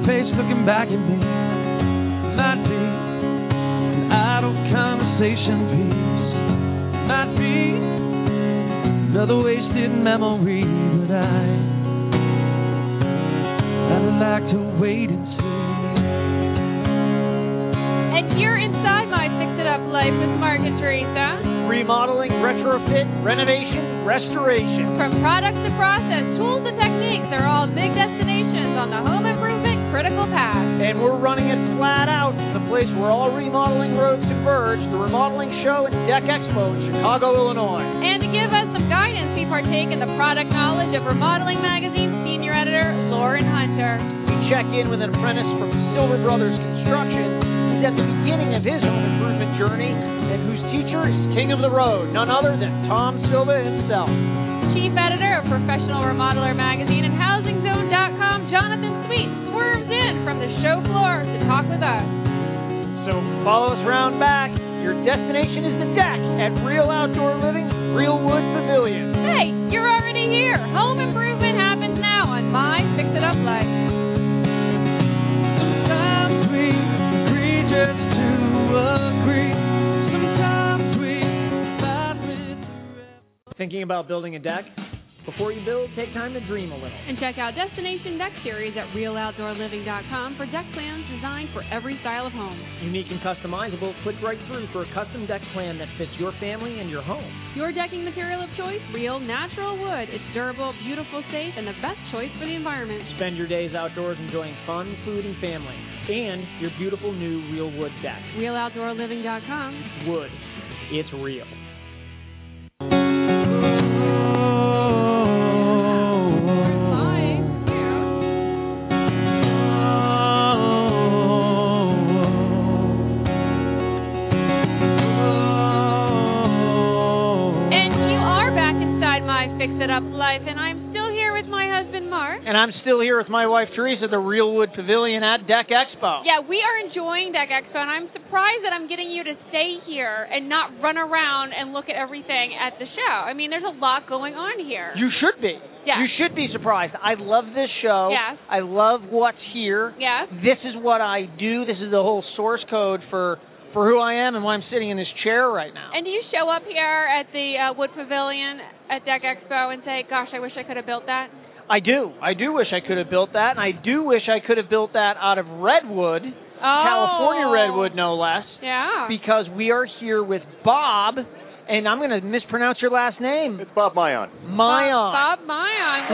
face looking back at me. Might be an idle conversation piece. Might be another wasted memory, but I'd like to wait and see. And you're inside my Fix It Up Life with Mark and Teresa. Remodeling, retrofit, renovation, restoration. From products to process, tools to techniques, they're all big destinations on the home improvement critical path. And we're running it flat out. It's the place where all remodeling roads converge, the Remodeling Show and Deck Expo in Chicago, Illinois. And to give us some guidance, we partake in the product knowledge of Remodeling Magazine senior editor Lauren Hunter. We check in with an apprentice from Silver Brothers Construction who's at the beginning of his home improvement journey and whose teacher is king of the road, none other than Tom Silva himself. Chief editor of Professional Remodeler Magazine and HousingZone.com, Jonathan Sweet, swerves in from the show floor to talk with us. So follow us round back. Your destination is the deck at Real Outdoor Living, Real Wood Pavilion. Hey, you're already here. Home improvement happens now on My Fix It Up Life. Sometimes we agree just to agree. Sometimes we fight with forever. Thinking about building a deck? Before you build, take time to dream a little. And check out Destination Deck Series at RealOutdoorLiving.com for deck plans designed for every style of home. Unique and customizable, click right through for a custom deck plan that fits your family and your home. Your decking material of choice, real, natural wood. It's durable, beautiful, safe, and the best choice for the environment. Spend your days outdoors enjoying fun, food, and family. And your beautiful new real wood deck. RealOutdoorLiving.com. Wood. It's real. Fix It Up Life, and I'm still here with my husband Mark. And I'm still here with my wife Teresa at the Real Wood Pavilion at Deck Expo. Yeah, we are enjoying Deck Expo, and I'm surprised that I'm getting you to stay here and not run around and look at everything at the show. I mean, there's a lot going on here. You should be. Yes. You should be surprised. I love this show. Yes. I love what's here. Yes. This is what I do. This is the whole source code for who I am and why I'm sitting in this chair right now. And do you show up here at the Wood Pavilion at Deck Expo and say, gosh, I wish I could have built that? I do. I do wish I could have built that, and I do wish I could have built that out of redwood, California redwood, no less. Yeah. Because we are here with Bob, and I'm going to mispronounce your last name. It's Bob Mayon. Bob Mayon.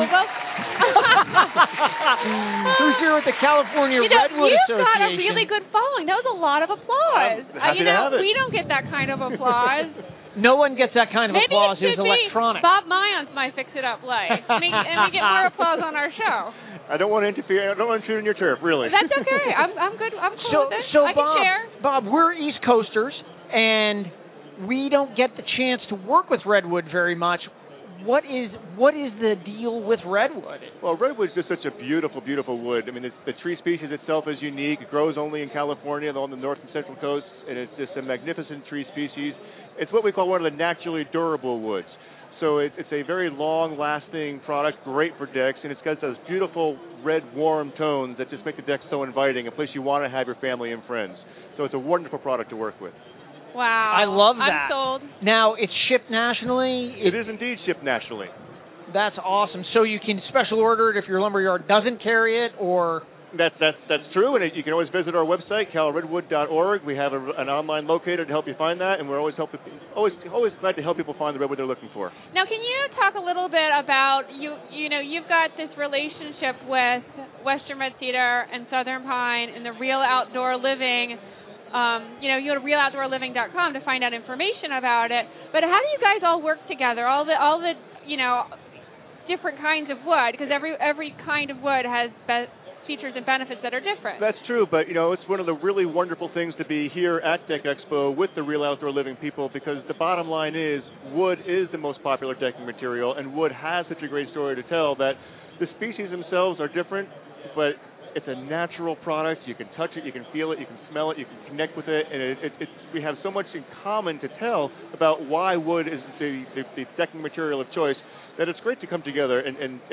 Who's here with the California Redwood Association. You've got a really good following. That was a lot of applause. Happy to have it. We don't get that kind of applause. No one gets that kind of Maybe applause. It should It's electronic. Be Bob Mayon's My Fix It Up Life. And we get more applause on our show. I don't want to interfere. I don't want to intrude on your turf, really. That's okay. I'm good. I'm cool with it. So I can share. Bob, we're East Coasters, and we don't get the chance to work with redwood very much. What is the deal with redwood? Well, redwood's just such a beautiful, beautiful wood. I mean, the tree species itself is unique. It grows only in California, on the north and central coasts, and it's just a magnificent tree species. It's what we call one of the naturally durable woods. So it's a very long-lasting product, great for decks, and it's got those beautiful red, warm tones that just make the deck so inviting, a place you want to have your family and friends. So it's a wonderful product to work with. Wow. I love that. I'm sold. Now, it's shipped nationally. It is indeed shipped nationally. That's awesome. So you can special order it if your lumberyard doesn't carry it, or... That's true, and you can always visit our website, calredwood.org. We have an online locator to help you find that, and we're always glad to help people find the redwood they're looking for. Now, can you talk a little bit about you've got this relationship with Western Red Cedar and Southern Pine and the Real Outdoor Living. You go to RealOutdoorLiving.com to find out information about it. But how do you guys all work together? All the different kinds of wood, because every kind of wood has features and benefits that are different. That's true, but it's one of the really wonderful things to be here at Deck Expo with the Real Outdoor Living people, because the bottom line is wood is the most popular decking material, and wood has such a great story to tell that the species themselves are different, but it's a natural product. You can touch it, you can feel it, you can smell it, you can connect with it, and we have so much in common to tell about why wood is the decking material of choice that it's great to come together and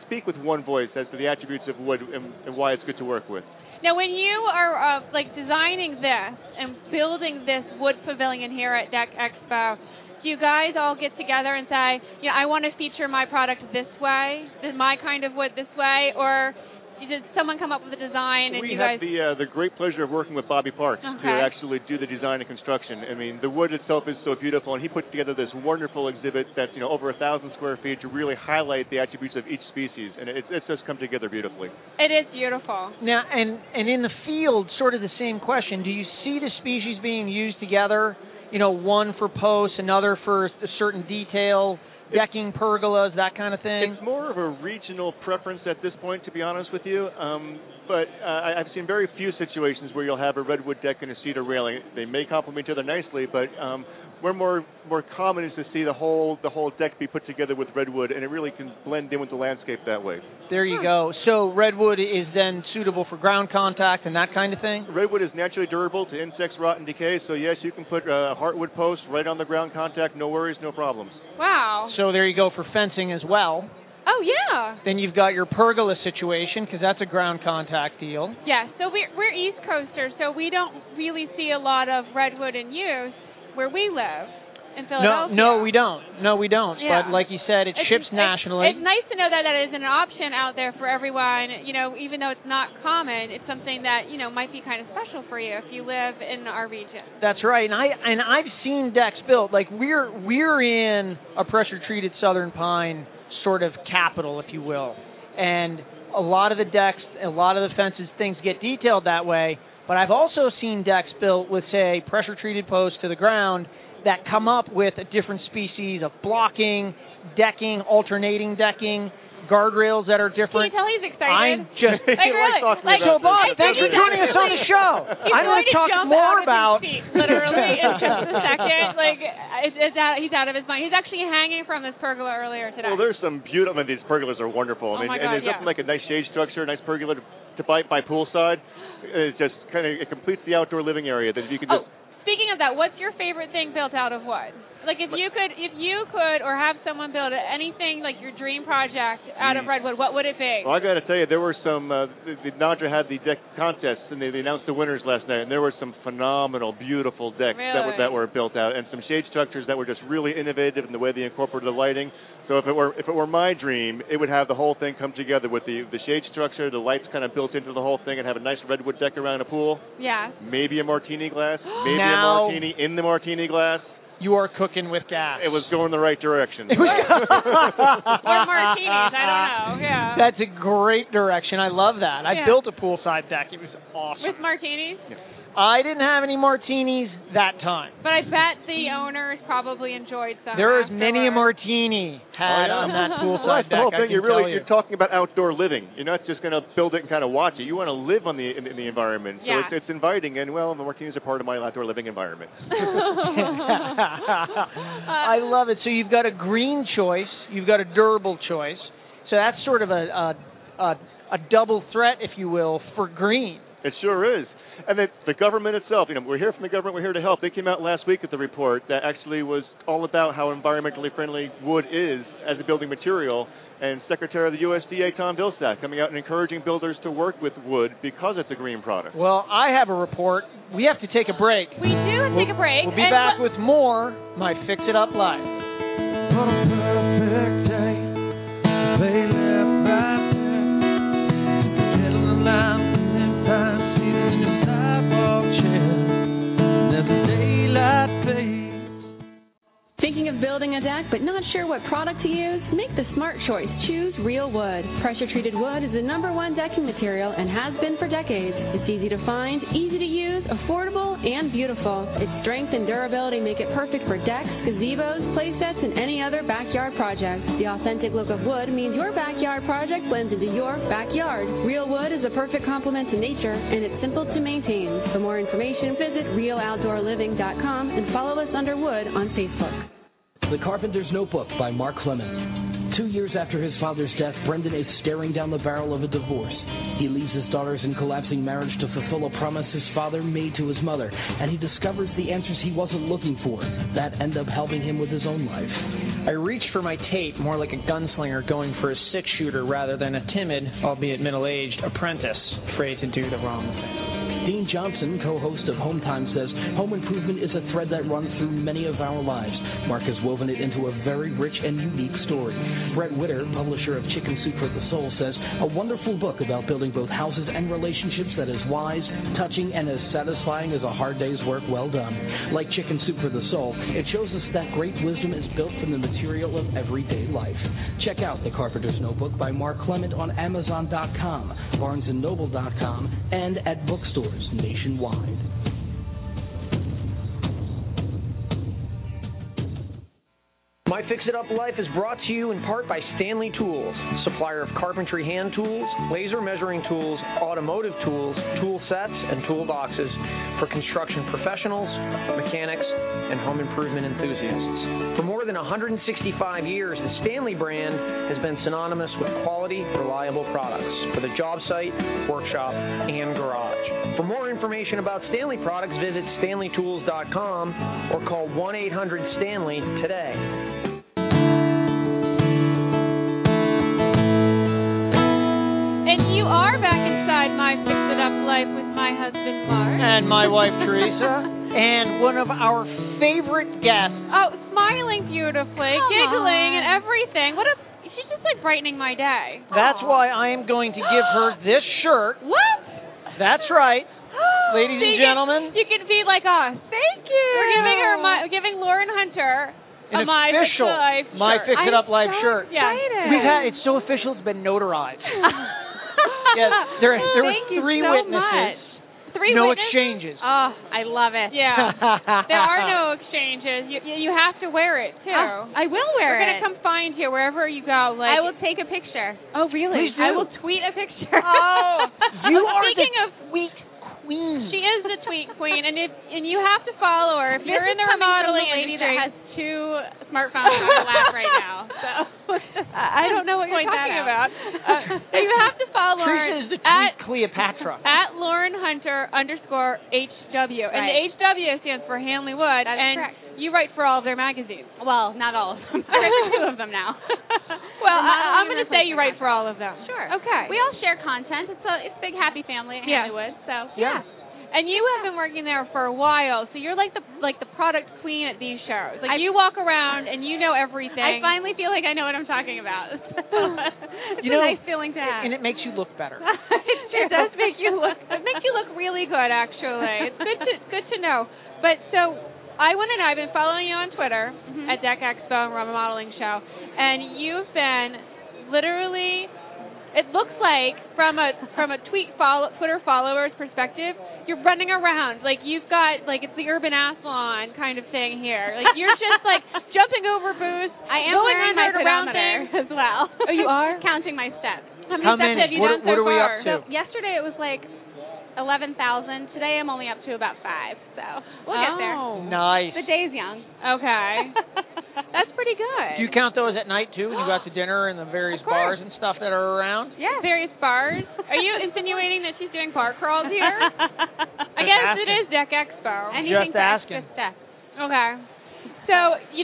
speak with one voice as to the attributes of wood and why it's good to work with. Now, when you are designing this and building this wood pavilion here at Deck Expo, do you guys all get together and say, I want to feature my product this way, my kind of wood this way, or did someone come up with a design and we you guys? We have the great pleasure of working with Bobby Parks to actually do the design and construction. I mean, the wood itself is so beautiful, and he put together this wonderful exhibit that's over 1,000 square feet to really highlight the attributes of each species, and it's just come together beautifully. It is beautiful. Now, and in the field, sort of the same question. Do you see the species being used together? One for posts, another for a certain detail, decking, pergolas, that kind of thing? It's more of a regional preference at this point, to be honest with you. But I've seen very few situations where you'll have a redwood deck and a cedar railing. They may complement each other nicely, but where more common is to see the whole deck be put together with redwood, and it really can blend in with the landscape that way. There you go. So redwood is then suitable for ground contact and that kind of thing? Redwood is naturally durable to insects, rot, and decay, so yes, you can put a heartwood post right on the ground contact, no worries, no problems. Wow. So there you go for fencing as well. Oh, yeah. Then you've got your pergola situation, because that's a ground contact deal. Yeah, so we're East Coasters, so we don't really see a lot of redwood in use where we live in Philadelphia. No, we don't. Yeah. But like you said, it ships nationally. It's nice to know that is an option out there for everyone. Even though it's not common, it's something that might be kind of special for you if you live in our region. That's right, and I've seen decks built. Like we're in a pressure treated southern pine sort of capital, if you will, and a lot of the decks, a lot of the fences, things get detailed that way. But I've also seen decks built with, say, pressure-treated posts to the ground that come up with a different species of blocking, decking, alternating decking, guardrails that are different. Can you tell he's excited? I'm just... So, Bob, thanks for joining us on the show. I'm going to talk more about... He's literally, in just a second. He's out of his mind. He's actually hanging from this pergola earlier today. Well, there's some beautiful... these pergolas are wonderful. Oh, my God, and there's something like a nice shade structure, a nice pergola to buy by poolside. It just it completes the outdoor living area that you can just... Speaking of that, what's your favorite thing built out of wood? Like if you could, or have someone build anything like your dream project out of redwood, what would it be? Well, I got to tell you, there were some. The NADRA had the deck contests, and they announced the winners last night, and there were some phenomenal, beautiful decks that were built out, and some shade structures that were just really innovative in the way they incorporated the lighting. So if it were my dream, it would have the whole thing come together with the shade structure, the lights kind of built into the whole thing, and have a nice redwood deck around a pool. Yeah. Maybe a martini glass. Maybe a martini in the martini glass. You are cooking with gas. It was going the right direction. Or martinis, I don't know. Yeah. That's a great direction. I love that. I built a poolside deck. It was awesome. With martinis? Yeah. I didn't have any martinis that time. But I bet the owners probably enjoyed some. There was many a martini had on that poolside deck. The whole thing, you're talking about outdoor living. You're not just going to build it and kind of watch it. You want to live in the environment. So it's inviting, and the martinis are part of my outdoor living environment. I love it. So you've got a green choice, you've got a durable choice. So that's sort of a double threat, if you will, for green. It sure is. And the government itself, we're here from the government, we're here to help. They came out last week with the report that actually was all about how environmentally friendly wood is as a building material. And Secretary of the USDA, Tom Vilsack, coming out and encouraging builders to work with wood because it's a green product. Well, I have a report. We have to take a break. We do take a break. We'll be back with more My Fix It Up Live. What a perfect day to play left right there. Middle of the line, Empire seats to sidewalk chairs. As the daylight fades. Thinking of building a deck but not sure what product to use? Make the smart choice. Choose Real Wood. Pressure-treated wood is the #1 decking material and has been for decades. It's easy to find, easy to use, affordable, and beautiful. Its strength and durability make it perfect for decks, gazebos, play sets, and any other backyard project. The authentic look of wood means your backyard project blends into your backyard. Real Wood is a perfect complement to nature, and it's simple to maintain. For more information, visit realoutdoorliving.com and follow us under Wood on Facebook. The Carpenter's Notebook by Mark Clemens. 2 years after his father's death, Brendan is staring down the barrel of a divorce. He leaves his daughters in collapsing marriage to fulfill a promise his father made to his mother, and he discovers the answers he wasn't looking for that end up helping him with his own life. I reached for my tape more like a gunslinger going for a six-shooter rather than a timid, albeit middle-aged, apprentice afraid to do the wrong thing. Dean Johnson, co-host of Home Time, says home improvement is a thread that runs through many of our lives. Mark has woven it into a very rich and unique story. Brett Witter, publisher of Chicken Soup for the Soul, says a wonderful book about building both houses and relationships that is wise, touching, and as satisfying as a hard day's work well done. Like Chicken Soup for the Soul, it shows us that great wisdom is built from the material of everyday life. Check out The Carpenter's Notebook by Mark Clement on Amazon.com, BarnesandNoble.com, and at bookstores nationwide. My Fix-It-Up Life is brought to you in part by Stanley Tools, supplier of carpentry hand tools, laser measuring tools, automotive tools, tool sets, and toolboxes for construction professionals, mechanics, and home improvement enthusiasts. For more than 165 years, the Stanley brand has been synonymous with quality, reliable products for the job site, workshop, and garage. For more information about Stanley products, visit StanleyTools.com or call 1-800-STANLEY today. And you are back inside My Fix-It-Up Life with my husband, Mark. And my wife, Teresa, and one of our favorite guests. Oh, smiling beautifully, giggling, and everything. She's just like brightening my day. That's why I am going to give her this shirt. What? That's right. Ladies and gentlemen. You can be like, thank you. We're giving Lauren Hunter an official My Fix-It-Up Life shirt. Yeah. It's so official, it's been notarized. Yes, there were three witnesses. No exchanges. Oh, I love it. Yeah. There are no exchanges. You have to wear it, too. I will wear We're going to come find you wherever you go. I will take a picture. Oh, really? Please do. I will tweet a picture. Oh, you are Speaking the of tweet queen. She is the tweet queen, and you have to follow her. If you're in the remodeling lady industry, that has two smartphones on her lap right now. So I don't know what you're talking about. You have to follow her. Teresa is the tweet Cleopatra. At Lauren Hunter _HW. And the HW stands for Hanley Wood. That's correct. You write for all of their magazines. Well, not all of them. I write for two of them now. Well, I'm going to say you write for all of them. Sure. Okay. We all share content. It's a big happy family at Hanley Wood. So yeah. And you have been working there for a while, so you're like the product queen at these shows. Like you walk around and you know everything. I finally feel like I know what I'm talking about. It's a nice feeling to have. And it makes you look better. It does make you look. It makes you look really good, actually. It's good to know. But so I want to know. I've been following you on Twitter at Deck Expo and Remodeling Show, and you've been literally. It looks like from a Twitter follower's perspective, you're running around like you've got like it's the Urban Athlon kind of thing here. Like you're just like jumping over booths. I am wearing my pedometer as well. Oh, you are? Counting my steps. How many steps have you done so far? What are we up to? So yesterday it was like 11,000. Today I'm only up to about 5. So we'll get there. Nice. The day's young. Okay. That's pretty good. Do you count those at night too when you go out to dinner and the various bars and stuff that are around? Yeah. Various bars. Are you insinuating that she's doing bar crawls here? I guess asking. it is Deck Expo. Anything Just for asking. extra steps. Okay. So,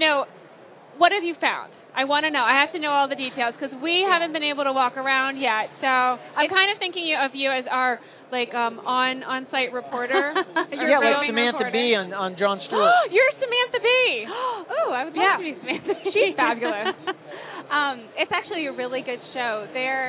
what have you found? I want to know. I have to know all the details because we haven't been able to walk around yet. So I'm kind of thinking of you as our on-site reporter. Yeah, like Samantha Bee on Jon Stewart. You're Samantha Bee. Oh, I would love to be Samantha Bee. She's fabulous. It's actually a really good show.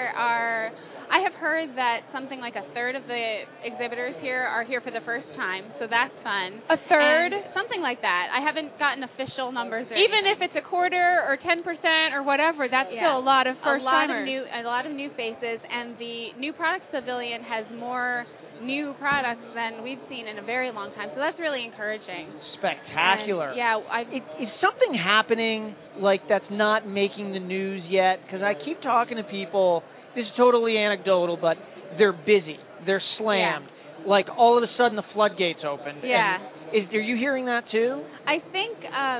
I have heard that something like a third of the exhibitors here are here for the first time, so that's fun. A third? And something like that. I haven't gotten official numbers or Even anything. if it's a quarter or 10% or whatever, that's still a lot of first-timers. A lot of new faces, and the New Products Pavilion has more new products than we've seen in a very long time, so that's really encouraging. Spectacular. And, is something happening like that's not making the news yet? Because I keep talking to people. This is totally anecdotal, but they're busy. They're slammed. Yeah. Like all of a sudden the floodgates opened. Yeah. Are you hearing that too? I think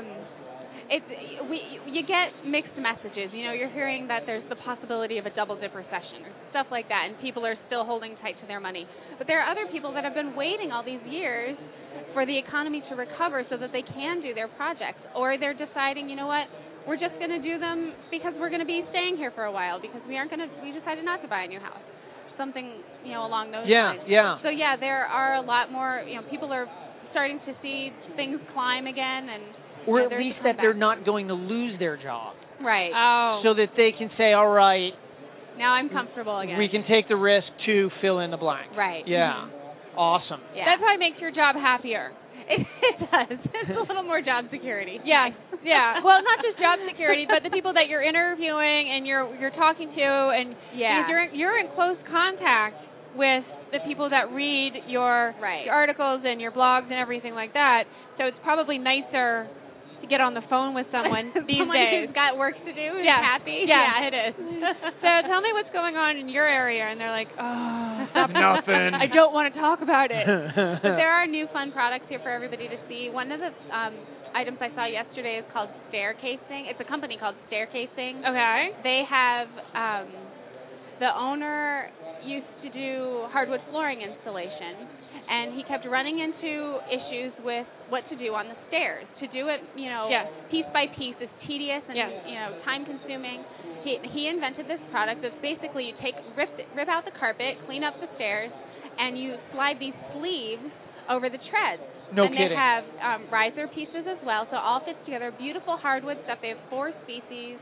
you get mixed messages. You're hearing that there's the possibility of a double-dip recession or stuff like that, and people are still holding tight to their money. But there are other people that have been waiting all these years for the economy to recover so that they can do their projects, or they're deciding, you know what, we're just going to do them because we're going to be staying here for a while because we decided not to buy a new house. Something, along those lines. Yeah. So there are a lot more, people are starting to see things climb again, and or at least that they're not going to lose their job. Right. Oh. So that they can say, all right, now I'm comfortable again. We can take the risk to fill in the blank. Right. Yeah. Mm-hmm. Awesome. Yeah. That probably makes your job happier. It does. It's a little more job security. Yeah. Yeah. Well, not just job security, but the people that you're interviewing and you're talking to, and because you're in close contact with the people that read your articles and your blogs and everything like that. So it's probably nicer to get on the phone with someone these someone days. Who's got work to do and happy. Yeah, it is. So tell me what's going on in your area, and they're like, oh, stop. Nothing. I don't want to talk about it. But there are new fun products here for everybody to see. One of the items I saw yesterday is called Staircasing. It's a company called Staircasing. Okay. They have the owner used to do hardwood flooring installation, and he kept running into issues with what to do on the stairs. To do it, piece by piece is tedious and time consuming. He invented this product that's basically you rip out the carpet, clean up the stairs, and you slide these sleeves over the treads. No and kidding. They have riser pieces as well, so it all fits together. Beautiful hardwood stuff. They have 4 species,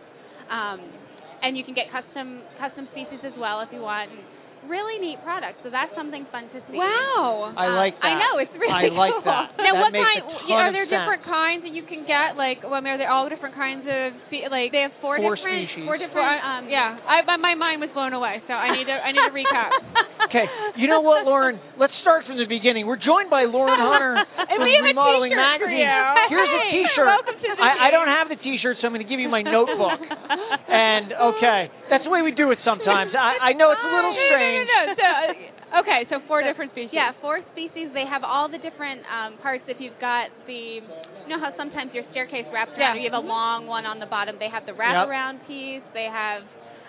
and you can get custom species as well if you want. Really neat product, so that's something fun to see. Wow. I like that. I know, it's really I like cool. that. Now, that what makes kind? a ton Are of there sense. different kinds that you can get? Like, are they all different kinds of they have 4 different species. 4 different. My mind was blown away, so I need to recap. Okay, you know what, Lauren? Let's start from the beginning. We're joined by Lauren Hunter And from we have a Remodeling t-shirt for Magazine. you. Here's a Hey, T-shirt. welcome to the I team. don't have the T-shirt, so I'm going to give you my notebook. And that's the way we do it sometimes. I know it's a little strange. No. So 4 different species. Yeah, 4 species. They have all the different parts. If you've got you know how sometimes your staircase wraps around, or you have a long one on the bottom. They have the wraparound piece. They have,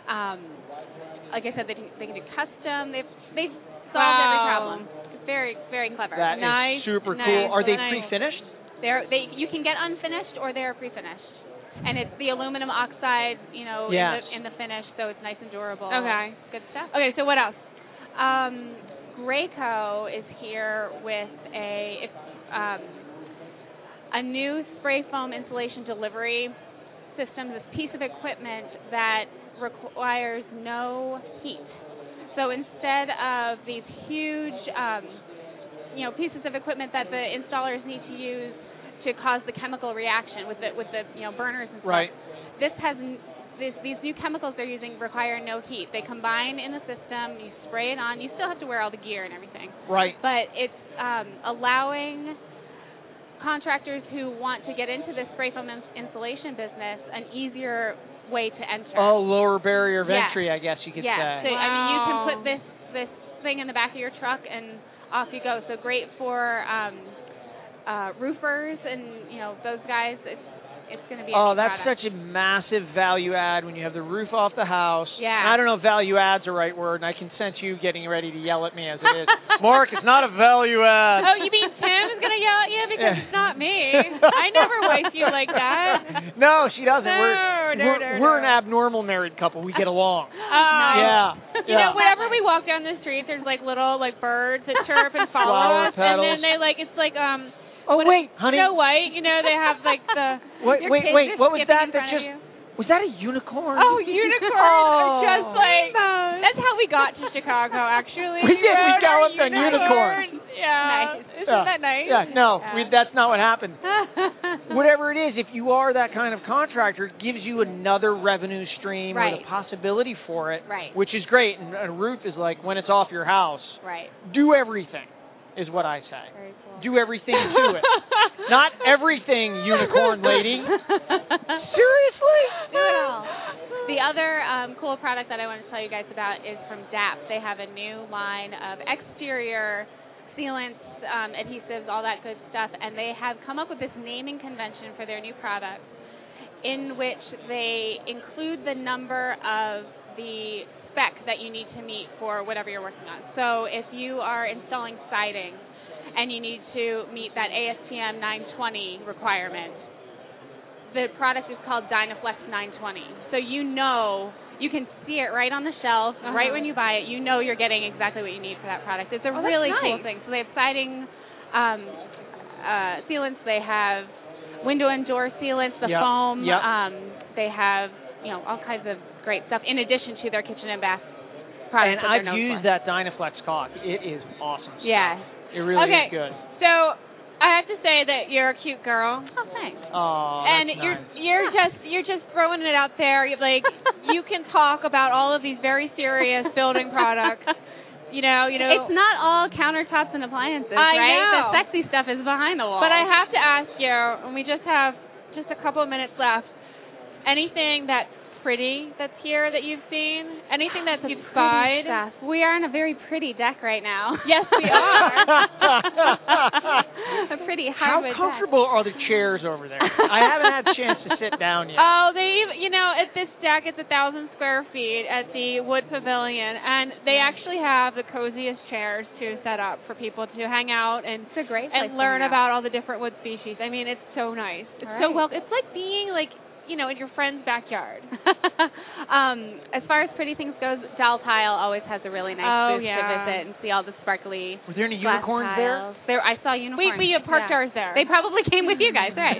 like I said, they can do custom. They've solved every problem. It's very, very clever. That is super cool. Are they pre-finished? You can get unfinished, or they're pre-finished. And it's the aluminum oxide, in the finish, so it's nice and durable. Okay. Good stuff. Okay, so what else? Graco is here with a new spray foam insulation delivery system, this piece of equipment that requires no heat. So instead of these huge, pieces of equipment that the installers need to use to cause the chemical reaction with the burners and stuff, right. This has these new chemicals they're using require no heat. They combine in the system. You spray it on. You still have to wear all the gear and everything. Right. But it's allowing contractors who want to get into the spray foam insulation business an easier way to enter. Oh, lower barrier of entry, I guess you could say. So, you can put this thing in the back of your truck and off you go. So great for roofers and those guys. It's going to be a that's product. such a massive value add when you have the roof off the house. Yeah. And I don't know if value add's the right word, and I can sense you getting ready to yell at me as it is. Mark, it's not a value add. Oh, you mean Tim is going to yell at you because it's not me? I never wife you like that. No, she doesn't. No, we're an abnormal married couple. We get along. Yeah. Yeah. You know, whenever we walk down the street, there's like little birds that chirp and follow Flower us, petals. and then they it's like Oh, wait, honey. Snow White, they have like the Wait, what was that was that a unicorn? Oh, unicorn! Just like that's how we got to Chicago. Actually, we did. We galloped on unicorns. Yeah, nice. Isn't that nice? Yeah, no, that's not what happened. Whatever it is, if you are that kind of contractor, it gives you another revenue stream or the possibility for it, which is great. And a roof is like when it's off your house. Right. Do everything. Is what I say. Very cool. Do everything to it. Not everything, unicorn lady. Seriously? Do it all. The other cool product that I want to tell you guys about is from DAP. They have a new line of exterior sealants, adhesives, all that good stuff, and they have come up with this naming convention for their new products in which they include the number of the spec that you need to meet for whatever you're working on. So if you are installing siding and you need to meet that ASTM 920 requirement, the product is called Dynaflex 920. So you can see it right on the shelf, right when you buy it. You know you're getting exactly what you need for that product. It's a really cool thing. So they have siding sealants. They have window and door sealants, the foam. They have all kinds of great stuff in addition to their kitchen and bath products. And I've used that Dynaflex caulk. It is awesome. Yeah. It really is good. So I have to say that you're a cute girl. Oh, thanks. Oh, and that's you're just throwing it out there. Like you can talk about all of these very serious building products. You know. It's not all countertops and appliances, I right? know. The sexy stuff is behind the wall. But I have to ask you, and we just have a couple of minutes left. Anything that's pretty that's here that you've seen? Anything that you've spied? We are on a very pretty deck right now. Yes, we are. A pretty How hardwood comfortable are the chairs over there? I haven't had a chance to sit down yet. Oh, at this deck, it's 1,000 square feet at the Wood Pavilion, and they actually have the coziest chairs to set up for people to hang out and it's a great place and learn about all the different wood species. I mean, it's so nice. It's so well. It's like being in your friend's backyard. As far as pretty things goes, Doll Tile always has a really nice booth to visit and see all the sparkly. Was there any glass unicorns tiles. there? I saw unicorns. We parked ours there. They probably came with you guys, right?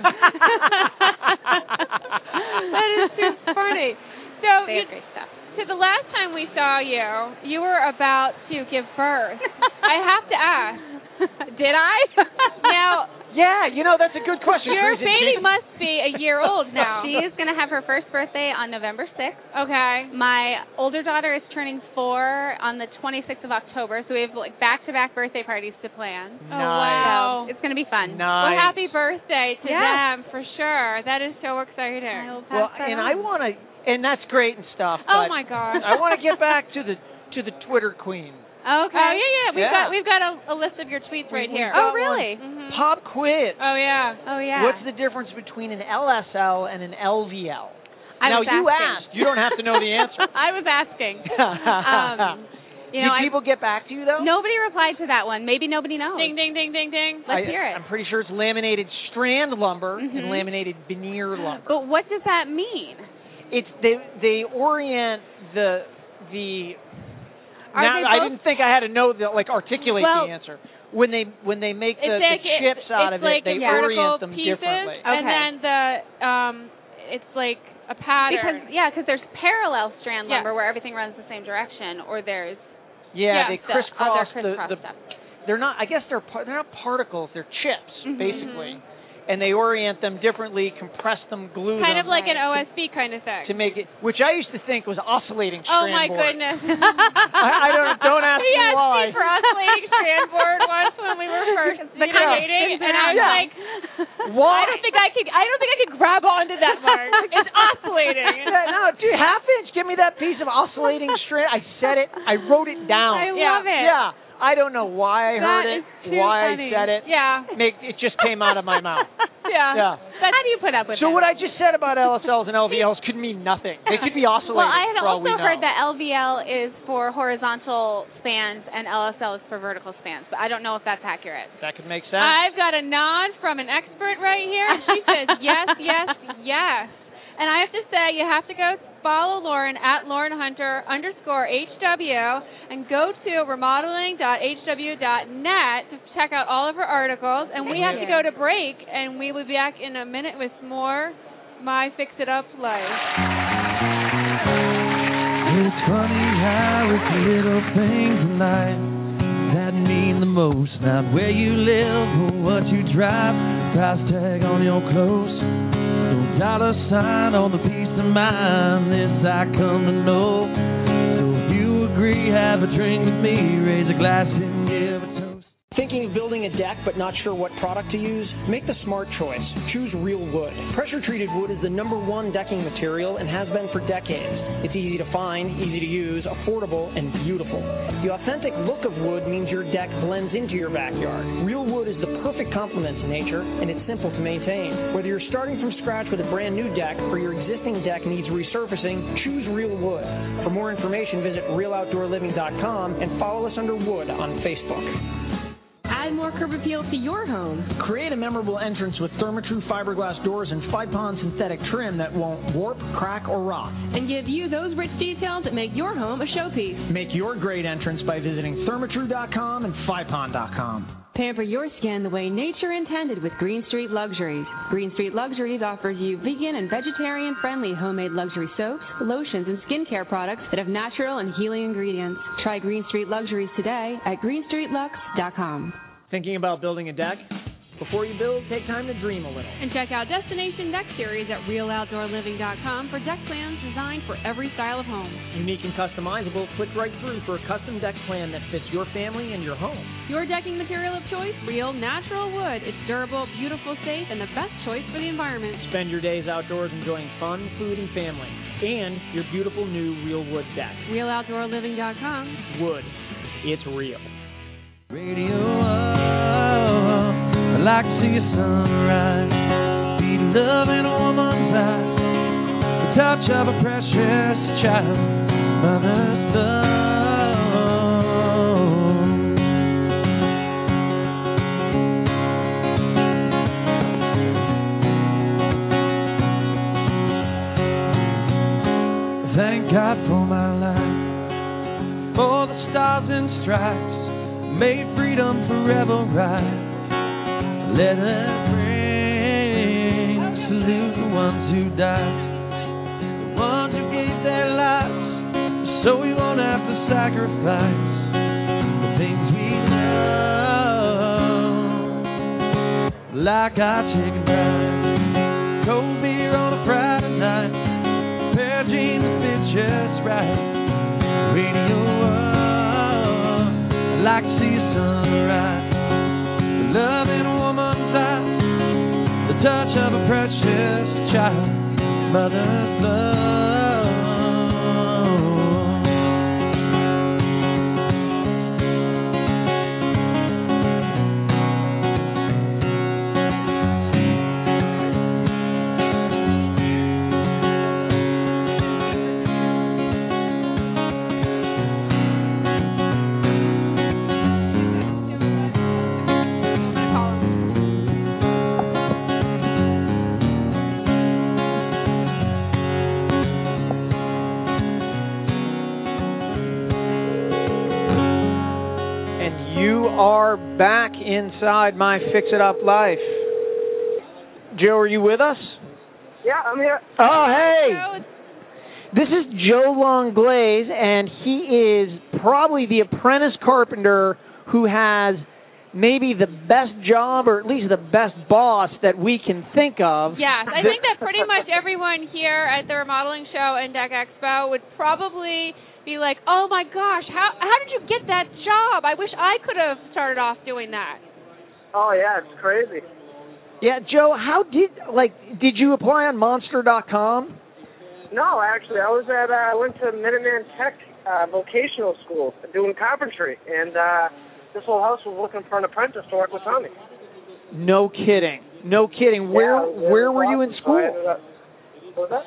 That is too funny. So they have great stuff. So the last time we saw you were about to give birth. I have to ask. Did I? Now. Yeah, that's a good question. Your baby must be a year old now. She is going to have her first birthday on November 6th. Okay. My older daughter is turning 4 on the 26th of October, so we have back-to-back birthday parties to plan. Nice. Oh, wow. So it's going to be fun. Nice. Well, happy birthday to them, for sure. That is so exciting. And that's great and stuff. Oh, but my gosh. I want to get back to the Twitter queen. Okay. Oh, yeah. We've got a list of your tweets right here. Oh, really? Mm-hmm. Pop quiz. Oh, yeah. What's the difference between an LSL and an LVL? Now, you asked. You don't have to know the answer. I was asking. Did people get back to you, though? Nobody replied to that one. Maybe nobody knows. Ding, ding, ding, ding, ding. Let's hear it. I'm pretty sure it's laminated strand lumber and laminated veneer lumber. But what does that mean? It's they orient the I didn't think I had to know articulate the answer. When they make the chips out of it, they orient them pieces, differently. Okay. And then it's like a pattern. Because there's parallel strand lumber where everything runs the same direction, or there's they crisscross stuff. They're not. I guess they're not particles. They're chips basically. And they orient them differently, compress them, glue them. Kind of like an OSB kind of thing. To make it, which I used to think was oscillating strand board. Oh, my goodness. I don't ask me why. He asked me for oscillating strand board once when we were first dating, and I was like, why? I don't think I could grab onto that, Mark. It's oscillating. No, dude, half-inch, give me that piece of oscillating strand. I said it. I wrote it down. I love it. Yeah. I don't know why I heard it, why funny. I said it. Yeah. It just came out of my mouth. Yeah. How do you put up with So that? what I just said about LSLs and LVLs could mean nothing. They could be oscillating. Well, I had for all we also know. heard that LVL is for horizontal spans and LSL is for vertical spans, but I don't know if that's accurate. That could make sense. I've got a nod from an expert right here. She says yes, yes, yes. And I have to say, you have to go follow Lauren at LaurenHunter_HW and go to remodeling.hw.net to check out all of her articles. And we have to go to break, and we will be back in a minute with more My Fix It Up Life. It's funny how it's little things in life that mean the most. Not where you live or what you drive, price tag on your clothes. Dollar sign on the peace of mind, this I come to know. So if you agree, have a drink with me, raise a glass and give a toast. Thinking of building a deck but not sure what product to use? Make the smart choice. Choose Real Wood. Pressure-treated wood is the #1 decking material and has been for decades. It's easy to find, easy to use, affordable, and beautiful. The authentic look of wood means your deck blends into your backyard. Real Wood is the perfect complement to nature, and it's simple to maintain. Whether you're starting from scratch with a brand new deck or your existing deck needs resurfacing, choose Real Wood. For more information, visit RealOutdoorLiving.com and follow us under Wood on Facebook. add more curb appeal to your home. Create a memorable entrance with Therma-Tru fiberglass doors and 5-pond synthetic trim that won't warp, crack, or rot. And give you those rich details that make your home a showpiece. Make your great entrance by visiting Thermatru.com and 5pond.com. Pamper your skin the way nature intended with Green Street Luxuries. Green Street Luxuries offers you vegan and vegetarian-friendly homemade luxury soaps, lotions, and skincare products that have natural and healing ingredients. Try Green Street Luxuries today at greenstreetlux.com. Thinking about building a deck? Before you build, take time to dream a little. And check out Destination Deck Series at RealOutdoorLiving.com for deck plans designed for every style of home. Unique and customizable, click right through for a custom deck plan that fits your family and your home. Your decking material of choice, real natural wood. It's durable, beautiful, safe, and the best choice for the environment. Spend your days outdoors enjoying fun, food, and family. And your beautiful new real wood deck. RealOutdoorLiving.com. Wood. It's real. Radio. I like to see a sunrise, be love in a woman's eyes, the touch of a precious child, mother's love. Thank God for my life, for the stars and stripes, made freedom forever right. Let us ring, salute the ones who died, the ones who gave their lives, so we won't have to sacrifice the things we love. Like our chicken fries, cold beer on a Friday night, a pair of jeans that fit just right. Radio up, I like to see a sunrise, love in a woman's eyes, the touch of a precious child, mother's love. Are back inside my Fix It Up life. Joe, are you with us? Yeah, I'm here. Oh, hey! This is Joe Longlaze, and he is probably the apprentice carpenter who has maybe the best job, or at least the best boss that we can think of. Yes, I think that pretty much everyone here at the Remodeling Show and Deck Expo would probably be like, oh my gosh, how did you get that job? I wish I could have started off doing that. Oh yeah, it's crazy. Yeah, Joe, did you apply on Monster.com? No, actually, I went to Minuteman Tech vocational school doing carpentry, and this whole house was looking for an apprentice to work with Tommy. No kidding. Where were you in school? What was that?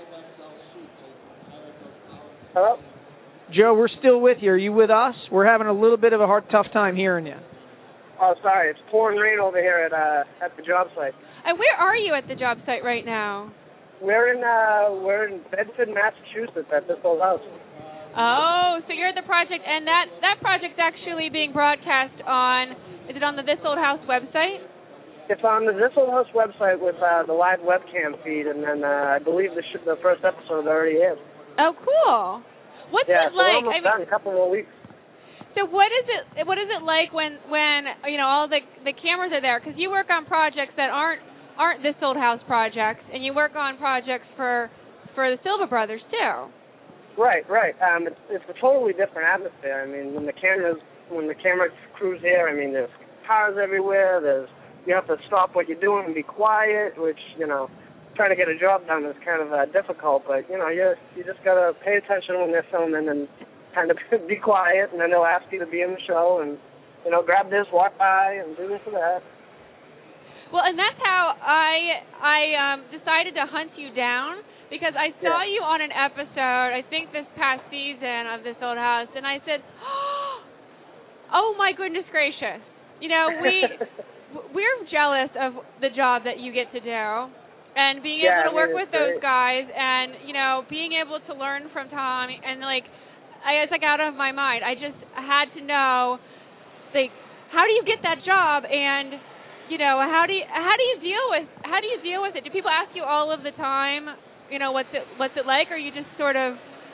Hello? Joe, we're still with you. Are you with us? We're having a little bit of a tough time hearing you. Oh, sorry. It's pouring rain over here at the job site. And where are you at the job site right now? We're in Bedford, Massachusetts, at this old house. Oh, so you're at the project, and that project's actually being broadcast on. Is it on the This Old House website? It's on the This Old House website with the live webcam feed, and then I believe the first episode already is. Oh, cool. What's it like? We're almost done, a couple more weeks. So what is it like when all the cameras are there? Because you work on projects that aren't This Old House projects, and you work on projects for the Silva Brothers too. Right. It's a totally different atmosphere. I mean, when the camera crew's here, I mean, there's cars everywhere. You have to stop what you're doing and be quiet, which trying to get a job done is kind of difficult, but you just gotta pay attention when they're filming and kind of be quiet, and then they'll ask you to be in the show and grab this, walk by, and do this and that. Well, and that's how I decided to hunt you down, because I saw you on an episode, I think this past season of This Old House, and I said, oh my goodness gracious, you know, we're jealous of the job that you get to do, and being able to work with those guys, and you know, being able to learn from Tom, and like, it's like out of my mind. I had to know, like, how do you get that job, and you know, how do you deal with it? Do people ask you all of the time, you know, what's it like, or you just sort of,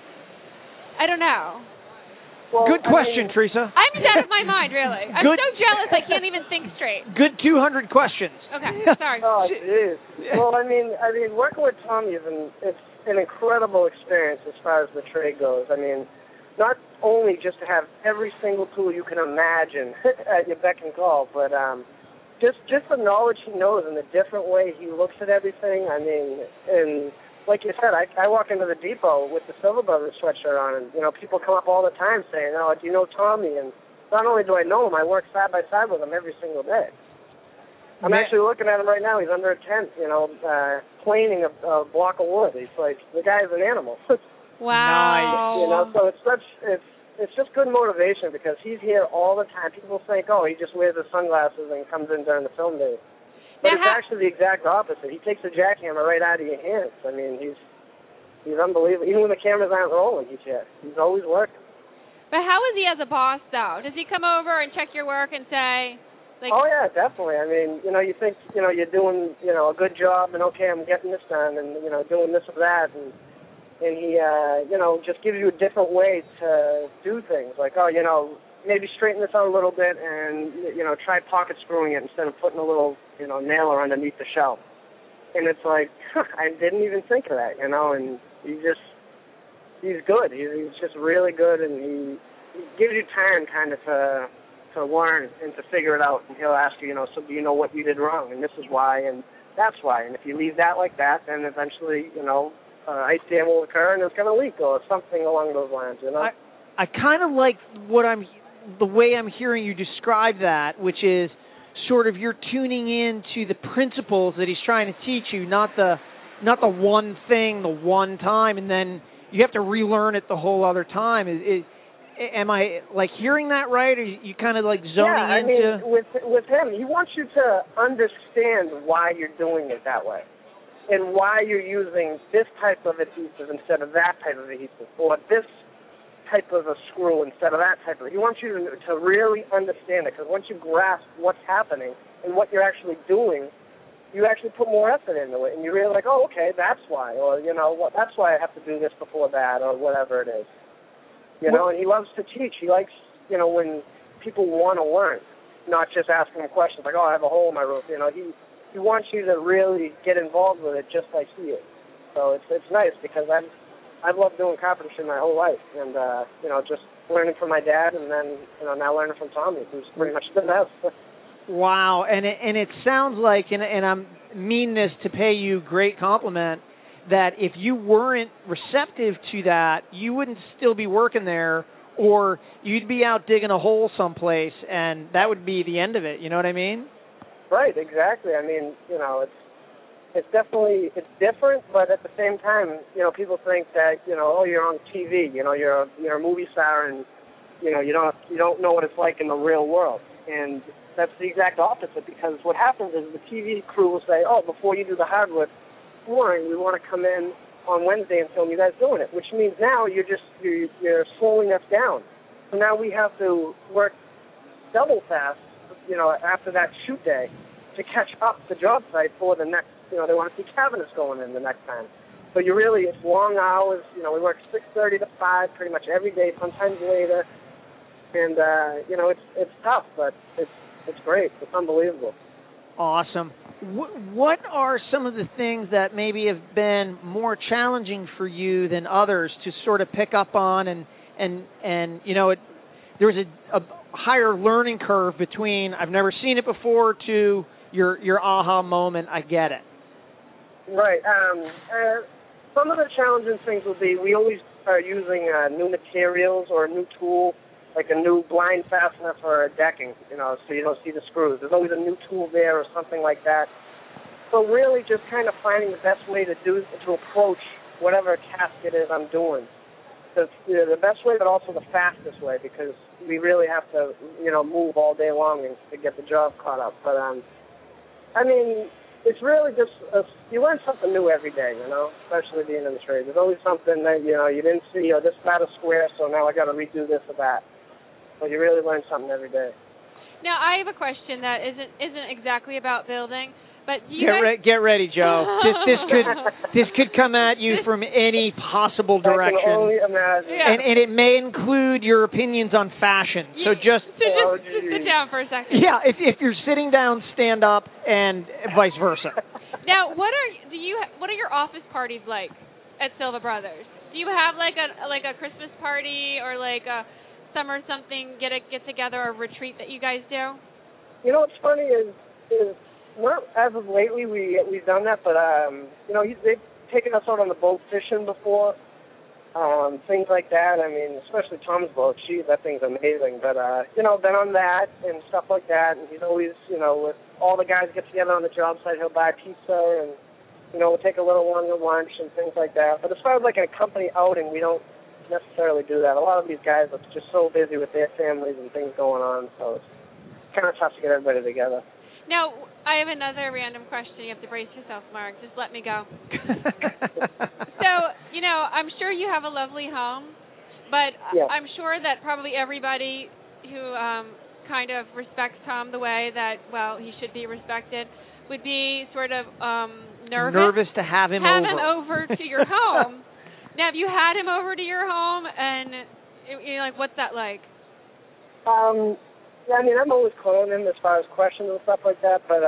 I don't know. Well, good question, Teresa. I'm just out of my mind, really. I'm so jealous I can't even think straight. Good 200 questions. Okay, sorry. Oh, it is. Well, I mean, working with Tommy it's an incredible experience as far as the trade goes. I mean, not only just to have every single tool you can imagine at your beck and call, but just the knowledge he knows and the different way he looks at everything. I mean, and like you said, I walk into the depot with the Silver Brothers sweatshirt on, and, you know, people come up all the time saying, oh, do you know Tommy? And not only do I know him, I work side by side with him every single day. I'm actually looking at him right now. He's under a tent, you know, planing a block of wood. He's like, the guy's an animal. Wow. You know, so it's just good motivation because he's here all the time. People think, oh, he just wears his sunglasses and comes in during the film day. But it's actually the exact opposite. He takes the jackhammer right out of your hands. I mean, he's unbelievable. Even when the cameras aren't rolling, he's here. He's always working. But how is he as a boss, though? Does he come over and check your work and say, like... Oh, yeah, definitely. I mean, you know, you think, you know, you're doing, you know, a good job and, okay, I'm getting this done and, you know, doing this or that. And he, you know, just gives you a different way to do things. Like, oh, you know, maybe straighten this out a little bit and, you know, try pocket screwing it instead of putting a little, you know, nailer underneath the shell. And it's like, I didn't even think of that, you know, and he's good. He's just really good, and he gives you time kind of to learn and to figure it out. And he'll ask you, you know, so do you know what you did wrong? And this is why, and that's why. And if you leave that like that, then eventually, you know, ice dam will occur and it's going to leak or something along those lines, you know? I kind of like the way I'm hearing you describe that, which is sort of you're tuning in to the principles that he's trying to teach you, not the one thing, the one time, and then you have to relearn it the whole other time. Am I like hearing that right, or you kind of like zoning into? Yeah, I mean, with him, he wants you to understand why you're doing it that way, and why you're using this type of adhesive instead of that type of adhesive, or this type of a screw instead of that type of. He wants you to really understand it, because once you grasp what's happening and what you're actually doing, you actually put more effort into it, and you're really like, oh, okay, that's why, or, you know, that's why I have to do this before that, or whatever it is. You know, and he loves to teach. He likes, you know, when people want to learn, not just asking him questions like, oh, I have a hole in my roof. You know, he wants you to really get involved with it just like he is. So it's nice because I've loved doing carpentry my whole life, and you know, just learning from my dad, and then, you know, now learning from Tommy, who's pretty much the best. Wow, and it sounds like, and I mean this to pay you great compliment, that if you weren't receptive to that, you wouldn't still be working there, or you'd be out digging a hole someplace, and that would be the end of it. You know what I mean? Right, exactly. I mean, you know, it's definitely, it's different, but at the same time, you know, people think that, you know, oh, you're on TV, you know, you're a movie star, and, you know, you don't know what it's like in the real world. And that's the exact opposite, because what happens is the TV crew will say, oh, before you do the hardwood flooring, we want to come in on Wednesday and film you guys doing it, which means now you're slowing us down. So now we have to work double fast, you know, after that shoot day to catch up the job site for the next, you know, they want to see cabinets going in the next time. So it's long hours, you know, we work 6:30 to 5 pretty much every day, sometimes later. And, you know, it's tough, but it's great. It's unbelievable. Awesome. What are some of the things that maybe have been more challenging for you than others to sort of pick up on, and you know, there's a higher learning curve between I've never seen it before to your aha moment, I get it. Right. Some of the challenging things will be we always are using new materials or a new tool, like a new blind fastener for decking, you know, so you don't see the screws. There's always a new tool there or something like that. So really just kind of finding the best way to approach whatever task it is I'm doing. the best way, but also the fastest way, because we really have to, move all day long to get the job caught up. But I mean, it's really just you learn something new every day, especially being in the trade. There's always something that you didn't see, or this got a square, so now I got to redo this or that. But you really learn something every day. Now, I have a question that isn't exactly about building, but do you get ready, Joe. This could come at you from any possible direction. I can only imagine. Yeah. And it may include your opinions on fashion. So just sit down for a second. Yeah, if you're sitting down, stand up, and vice versa. Now, what are your office parties like at Silva Brothers? Do you have like a Christmas party or like a summer something get together or retreat that you guys do? What's funny is not as of lately we've done that, but they've taken us out on the boat fishing before, things like that. I mean, especially Tom's boat, that thing's amazing. But been on that and stuff like that. And he's always, with all the guys get together on the job site, he'll buy pizza and we'll take a little longer lunch and things like that. But as far as like a company outing, we don't necessarily do that. A lot of these guys are just so busy with their families and things going on, so it's kind of tough to get everybody together. Now, I have another random question. You have to brace yourself, Mark. Just let me go. So, I'm sure you have a lovely home, but yeah. I'm sure that probably everybody who kind of respects Tom the way that, he should be respected would be sort of nervous to have him over to your home. Now, have you had him over to your home, and what's that like? Yeah, I mean, I'm always calling him as far as questions and stuff like that, but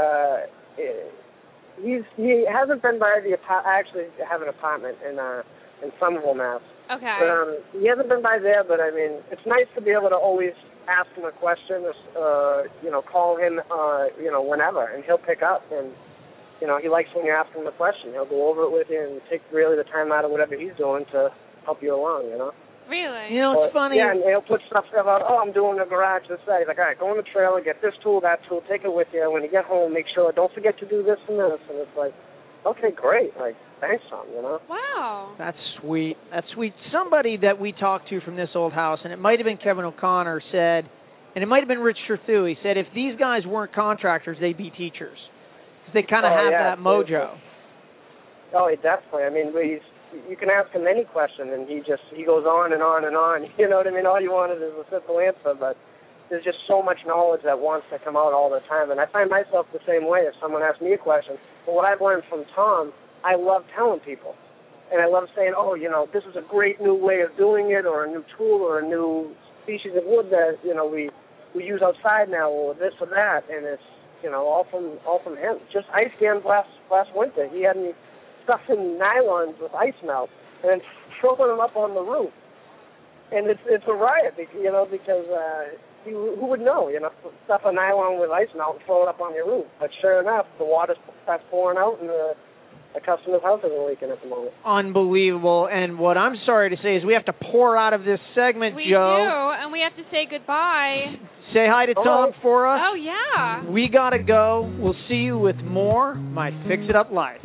he hasn't been by the apartment. I actually have an apartment in Somerville, Mass. Okay. But he hasn't been by there, but I mean, it's nice to be able to always ask him a question, call him, whenever, and he'll pick up, and he likes when you ask him a question. He'll go over it with you and take really the time out of whatever he's doing to help you along, Really? It's funny. Yeah, and he'll put stuff about, I'm doing the garage this day. He's like, all right, go in the trailer, get this tool, that tool, take it with you. When you get home, make sure, don't forget to do this and this. And it's like, okay, great. Like, thanks, Tom, Wow. That's sweet. That's sweet. Somebody that we talked to from this old house, and it might have been Kevin O'Connor, said, and it might have been Rich Cherthu, he said, if these guys weren't contractors, they'd be teachers. Because they kind of have that mojo. Oh, definitely. I mean, you can ask him any question, and he goes on and on and on. You know what I mean? All you wanted is a simple answer, but there's just so much knowledge that wants to come out all the time. And I find myself the same way if someone asks me a question. But what I've learned from Tom, I love telling people. And I love saying, this is a great new way of doing it, or a new tool, or a new species of wood that, we use outside now, or this or that. And it's, all from him. Just ice cans last winter. He had me stuffing nylons with ice melt and throwing them up on the roof, and it's a riot, because who would know, stuff a nylon with ice melt and throw it up on your roof. But sure enough, the water starts pouring out, and the customer's house isn't leaking at the moment. Unbelievable. And what I'm sorry to say is we have to pour out of this segment, we Joe. We do, and we have to say goodbye. Say hi to Tom for us. Oh, yeah. We got to go. We'll see you with more My Fix It Up Life.